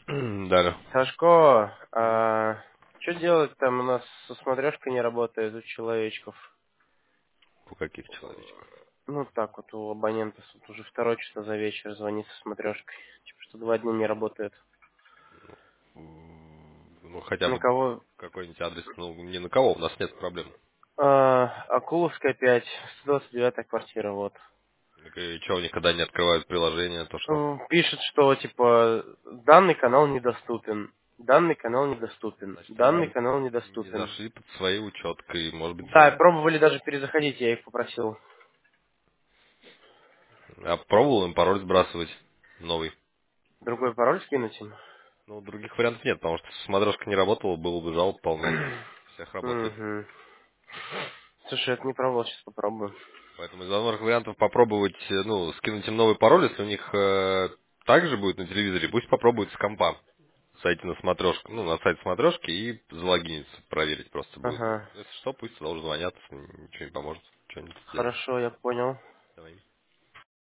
Да. Сашко, что делать там у нас со смотрешкой не работает у человечков? У каких человечков? Ну так вот у абонента вот уже второе число за вечер звонит со смотрешкой. Типа что 2 дня не работает. Ну, хотя На бы кого? какой-нибудь адрес. Ну, ни на кого, у нас нет проблем. Акуловская 5, 129 квартира, вот. Так и что, у них когда не открывают приложение, то что? Пишет, что типа данный канал недоступен. Данный канал недоступен. Значит, Данный они канал не недоступен. зашли под своей учеткой. Может быть, Да, пробовали даже перезаходить, я их попросил. а пробовал им пароль сбрасывать новый. Другой пароль скинуть им? Ну, других вариантов нет, потому что смотрешка не работала, было бы жалоб полно. Всех работает. Угу. Слушай, это не пробовал, сейчас попробую. Поэтому из возможных вариантов попробовать, ну, скинуть им новый пароль, если у них также будет на телевизоре, пусть попробуют с компа. Зайти на смотрешку, ну, на сайт смотрешки и залогиниться, проверить просто будет. Ага. Если что, пусть сюда уже звонят, ничего не поможет, что-нибудь сделают. Хорошо, я понял.